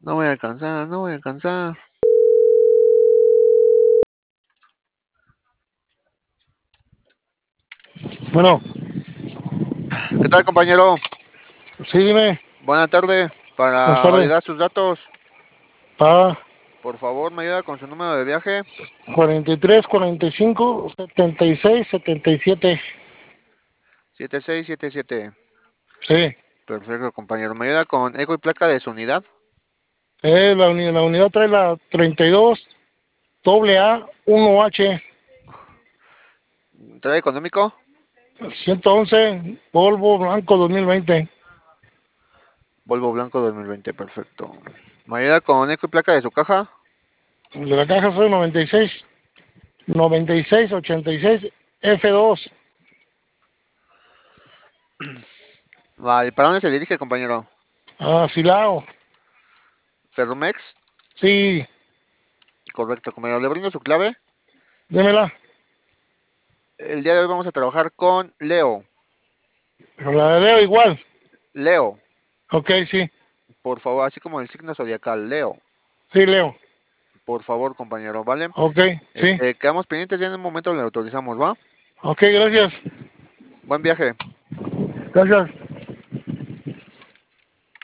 No voy a alcanzar, no voy a alcanzar. Bueno, ¿Qué tal, compañero? sí, dime. Buena tarde. Buenas Para tardes. validar sus datos, Pa por favor, me ayuda con su número de viaje. 43, 45, 76, 77. 7677. Sí. Perfecto, compañero. ¿Me ayuda con eco y placa de su unidad? La unidad trae la 32 AA 1H ¿Trae económico? 111 Volvo blanco 2020. Volvo Blanco 2020, perfecto. ¿Me ayuda con eco y placa de su caja? De la caja soy 96 86 F2. Vale, ¿para dónde se dirige, compañero? Silao. ¿Ferromex? Sí, Correcto, compañero. ¿Le brindo su clave? démela. El día de hoy vamos a trabajar con Leo. La leo igual. Leo, Ok, sí. por favor, así como el signo zodiacal. Leo, Sí, leo. por favor, compañero, ¿vale? Ok, sí. Quedamos pendientes, ya en un momento le autorizamos, ¿va? Ok, gracias. Buen viaje. Gracias.